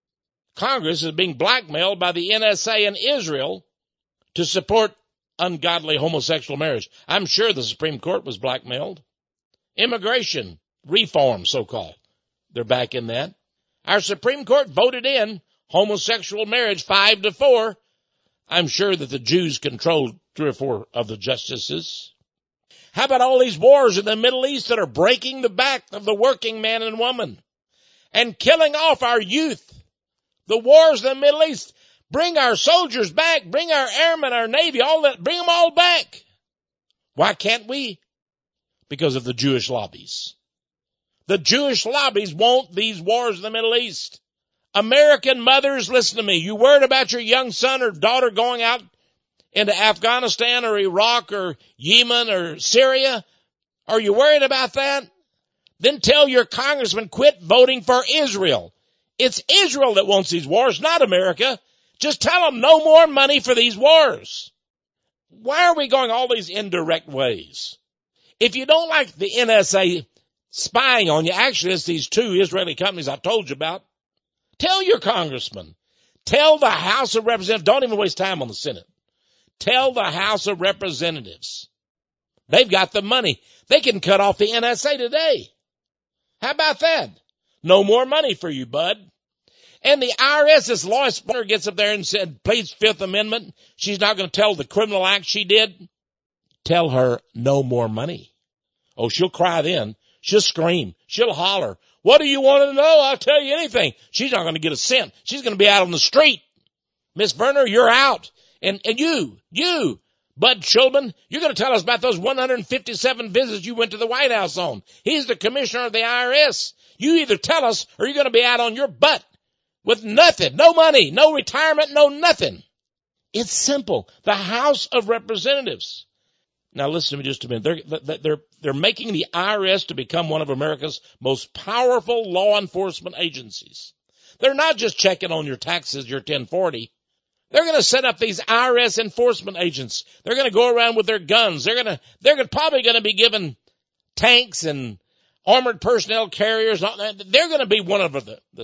Congress is being blackmailed by the N S A in Israel to support ungodly homosexual marriage. I'm sure the Supreme Court was blackmailed. Immigration reform, so-called. They're back in that. Our Supreme Court voted in homosexual marriage five to four. I'm sure that the Jews controlled three or four of the justices. How about all these wars in the Middle East that are breaking the back of the working man and woman and killing off our youth? The wars in the Middle East. Bring our soldiers back. Bring our airmen, our Navy, all that. Bring them all back. Why can't we? Because of the Jewish lobbies. The Jewish lobbies want these wars in the Middle East. American mothers, listen to me. You worried about your young son or daughter going out into Afghanistan or Iraq or Yemen or Syria? Are you worried about that? Then tell your congressman quit voting for Israel. It's Israel that wants these wars, not America. Just tell them no more money for these wars. Why are we going all these indirect ways? If you don't like the N S A spying on you, actually it's these two Israeli companies I told you about, tell your congressman. Tell the House of Representatives. Don't even waste time on the Senate. Tell the House of Representatives. They've got the money. They can cut off the N S A today. How about that? No more money for you, bud. And the I R S, as Lois Spooner gets up there and said, please, Fifth Amendment, she's not going to tell the criminal act she did. Tell her no more money. Oh, she'll cry then. She'll scream. She'll holler. What do you want to know? I'll tell you anything. She's not going to get a cent. She's going to be out on the street. Miss Verner, you're out. And, and you, you, Bud Shulman, you're going to tell us about those one hundred fifty-seven visits you went to the White House on. He's the commissioner of the I R S. You either tell us or you're going to be out on your butt with nothing, no money, no retirement, no nothing. It's simple. The House of Representatives. Now listen to me just a minute. They're, they're, they're making the I R S to become one of America's most powerful law enforcement agencies. They're not just checking on your taxes, your ten forty. They're going to set up these I R S enforcement agents. They're going to go around with their guns. They're going to, they're gonna, probably going to be given tanks and armored personnel carriers. They're going to be one of the, the,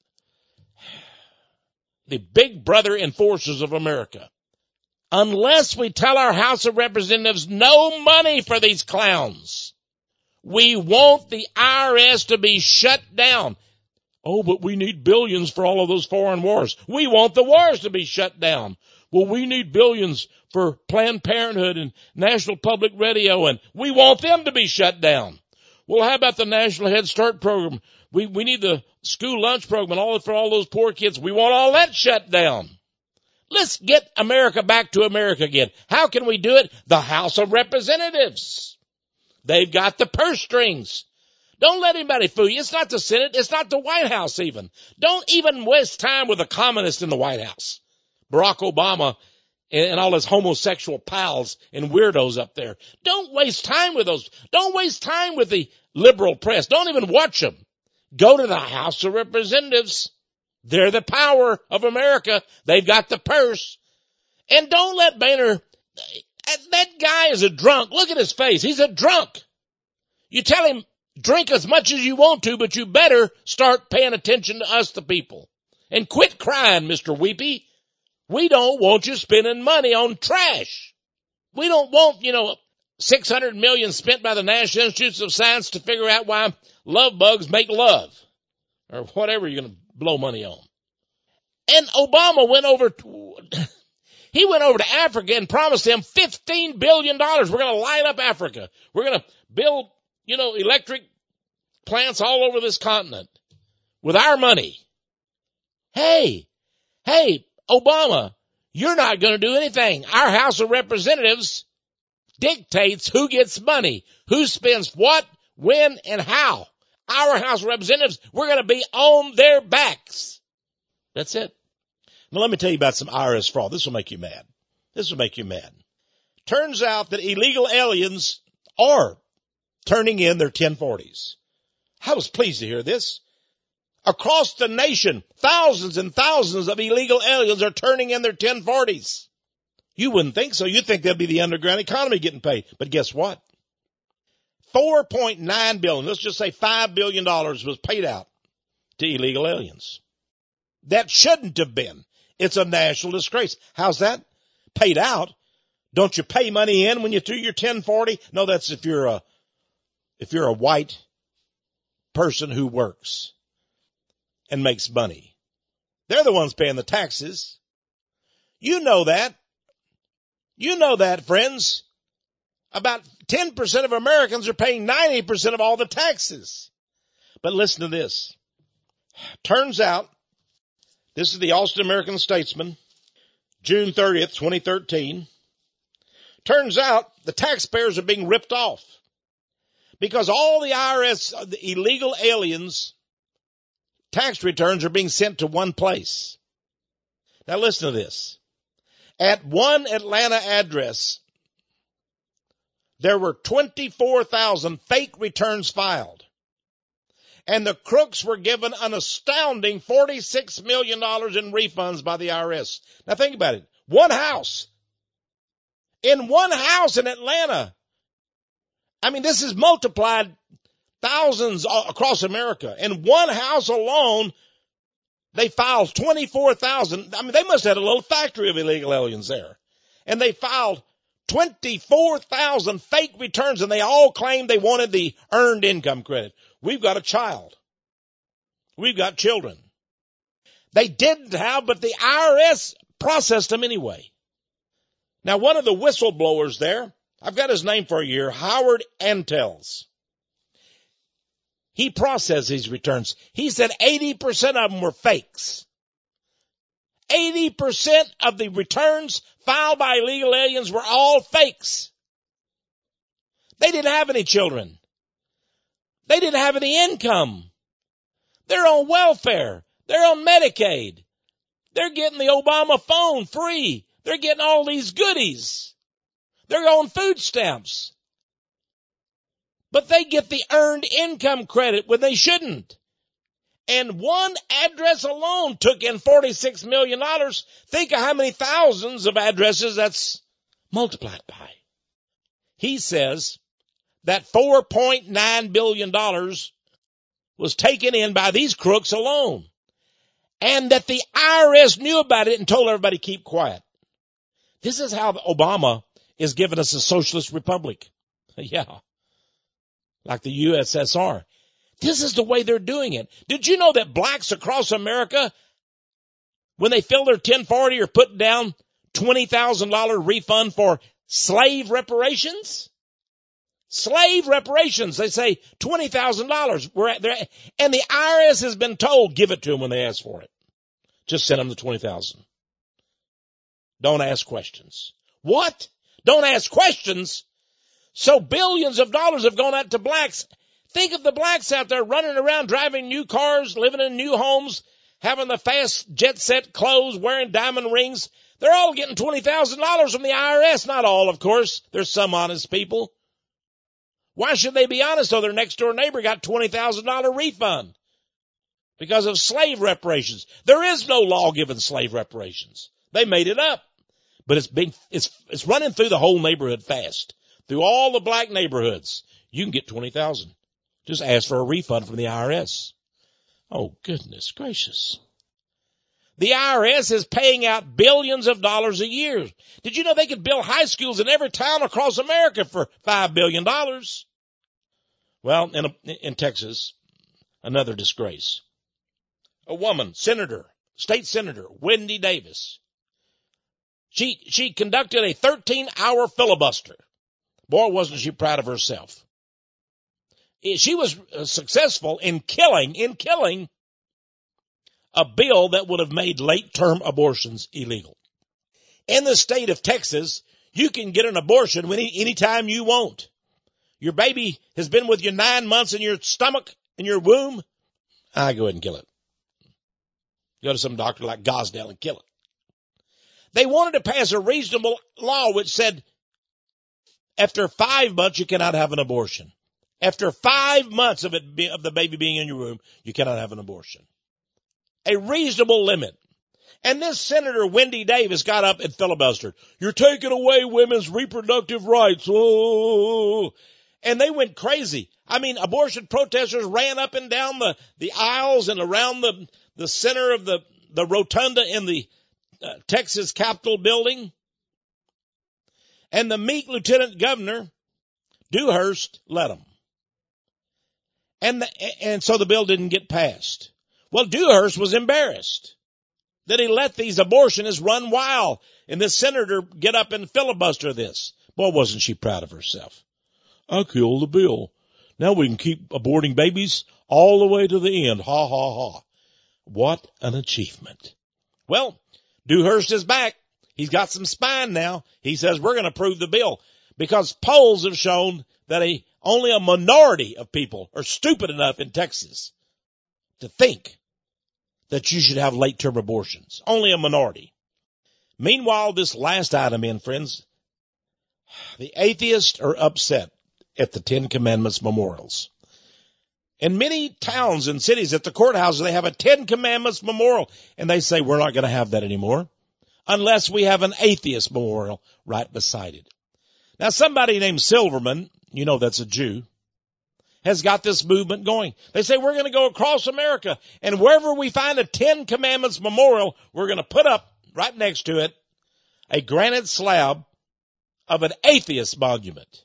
the big brother enforcers of America. Unless we tell our House of Representatives no money for these clowns, we want the I R S to be shut down. Oh, but we need billions for all of those foreign wars. We want the wars to be shut down. Well, we need billions for Planned Parenthood and National Public Radio, and we want them to be shut down. Well, how about the National Head Start program? We, we need the school lunch program and all for all those poor kids. We want all that shut down. Let's get America back to America again. How can we do it? The House of Representatives. They've got the purse strings. Don't let anybody fool you. It's not the Senate. It's not the White House even. Don't even waste time with a communist in the White House. Barack Obama and all his homosexual pals and weirdos up there. Don't waste time with those. Don't waste time with the liberal press. Don't even watch them. Go to the House of Representatives. They're the power of America. They've got the purse. And don't let Boehner, that guy is a drunk. Look at his face. He's a drunk. You tell him, drink as much as you want to, but you better start paying attention to us, the people. And quit crying, Mister Weepy. We don't want you spending money on trash. We don't want, you know, six hundred million dollars spent by the National Institutes of Science to figure out why love bugs make love. Or whatever you're going to blow money on. And Obama went over, to, he went over to Africa and promised them fifteen billion dollars. We're going to light up Africa. We're going to build, you know, electric plants all over this continent with our money. Hey, hey, Obama, you're not going to do anything. Our House of Representatives dictates who gets money, who spends what, when, and how. Our House of Representatives, we're going to be on their backs. That's it. Now let me tell you about some I R S fraud. This will make you mad. This will make you mad. Turns out that illegal aliens are turning in their ten forties. I was pleased to hear this. Across the nation, thousands and thousands of illegal aliens are turning in their ten forties. You wouldn't think so. You'd think that'd be the underground economy getting paid. But guess what? four point nine billion dollars, let's just say five billion dollars was paid out to illegal aliens. That shouldn't have been. It's a national disgrace. How's that? Paid out? Don't you pay money in when you do your ten forty? No, that's if you're a, if you're a white person who works and makes money. They're the ones paying the taxes. You know that. You know that, friends. About ten percent of Americans are paying ninety percent of all the taxes. But listen to this. Turns out, this is the Austin American Statesman, June thirtieth, twenty thirteen. Turns out the taxpayers are being ripped off because all the I R S, the illegal aliens, tax returns are being sent to one place. Now listen to this. At one Atlanta address, there were twenty-four thousand fake returns filed. And the crooks were given an astounding forty-six million dollars in refunds by the I R S. Now think about it. One house. In one house in Atlanta. I mean, this is multiplied thousands across America. In one house alone, they filed twenty-four thousand. I mean, they must have had a little factory of illegal aliens there. And they filed twenty-four thousand fake returns, and they all claimed they wanted the earned income credit. We've got a child. We've got children. They didn't have, but the I R S processed them anyway. Now, one of the whistleblowers there, I've got his name for a year, Howard Antels. He processed these returns. He said eighty percent of them were fakes. eighty percent of the returns filed by illegal aliens were all fakes. They didn't have any children. They didn't have any income. They're on welfare. They're on Medicaid. They're getting the Obama phone free. They're getting all these goodies. They're on food stamps. But they get the earned income credit when they shouldn't. And one address alone took in forty-six million dollars. Think of how many thousands of addresses that's multiplied by. He says that four point nine billion dollars was taken in by these crooks alone. And that the I R S knew about it and told everybody to keep quiet. This is how Obama is giving us a socialist republic. Yeah. Like the U S S R. This is the way they're doing it. Did you know that blacks across America, when they fill their ten forty, are putting down twenty thousand dollars refund for slave reparations? Slave reparations, they say twenty thousand dollars. We're at there, and the I R S has been told, give it to them when they ask for it. Just send them the twenty thousand dollars. Don't ask questions. What? Don't ask questions? So billions of dollars have gone out to blacks. Think of the blacks out there running around, driving new cars, living in new homes, having the fast jet set clothes, wearing diamond rings. They're all getting twenty thousand dollars from the I R S. Not all, of course. There's some honest people. Why should they be honest? Oh, their next door neighbor got twenty thousand dollars refund because of slave reparations. There is no law giving slave reparations. They made it up, but it's being, it's, it's running through the whole neighborhood fast. Through all the black neighborhoods, you can get twenty thousand dollars. Just ask for a refund from the I R S. Oh, goodness gracious. The I R S is paying out billions of dollars a year. Did you know they could build high schools in every town across America for five billion dollars? Well, in, a, in Texas, another disgrace. A woman, senator, state senator, Wendy Davis. She, she conducted a thirteen hour filibuster. Boy, wasn't she proud of herself. She was successful in killing, in killing a bill that would have made late-term abortions illegal. In the state of Texas, you can get an abortion any anytime you want. Your baby has been with you nine months in your stomach, in your womb. I go ahead and kill it. Go to some doctor like Gosdell and kill it. They wanted to pass a reasonable law which said after five months you cannot have an abortion. After five months of it be, of the baby being in your womb, you cannot have an abortion. A reasonable limit. And this Senator Wendy Davis got up and filibustered. You're taking away women's reproductive rights. Oh. And they went crazy. I mean, abortion protesters ran up and down the, the aisles and around the, the center of the, the rotunda in the uh, Texas Capitol building. And the meek Lieutenant Governor, Dewhurst, let them. And, the, and so the bill didn't get passed. Well, Dewhurst was embarrassed that he let these abortionists run wild and this senator get up and filibuster this. Boy, wasn't she proud of herself. I killed the bill. Now we can keep aborting babies all the way to the end. Ha, ha, ha. What an achievement. Well, Dewhurst is back. He's got some spine now. He says we're going to approve the bill because polls have shown that a only a minority of people are stupid enough in Texas to think that you should have late-term abortions. Only a minority. Meanwhile, this last item in, friends, the atheists are upset at the Ten Commandments memorials. In many towns and cities at the courthouses, they have a Ten Commandments memorial, and they say we're not going to have that anymore unless we have an atheist memorial right beside it. Now, somebody named Silverman, you know that's a Jew, has got this movement going. They say we're going to go across America, and wherever we find a Ten Commandments memorial, we're going to put up right next to it a granite slab of an atheist monument.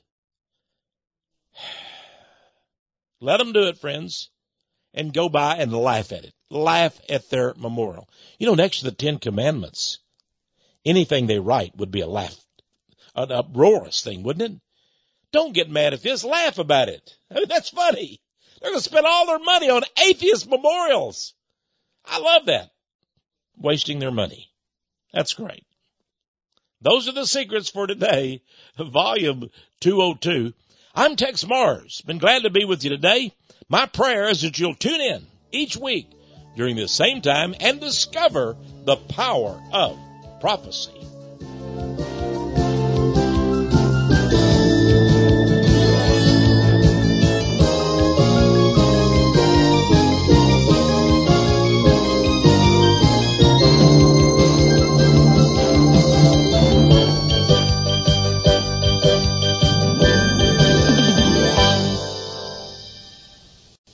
Let them do it, friends, and go by and laugh at it. Laugh at their memorial. You know, next to the Ten Commandments, anything they write would be a laugh, an uproarious thing, wouldn't it? Don't get mad at this. Laugh about it. I mean, that's funny. They're going to spend all their money on atheist memorials. I love that. Wasting their money. That's great. Those are the secrets for today, volume two oh two. I'm Tex Mars. Been glad to be with you today. My prayer is that you'll tune in each week during this same time and discover the power of prophecy.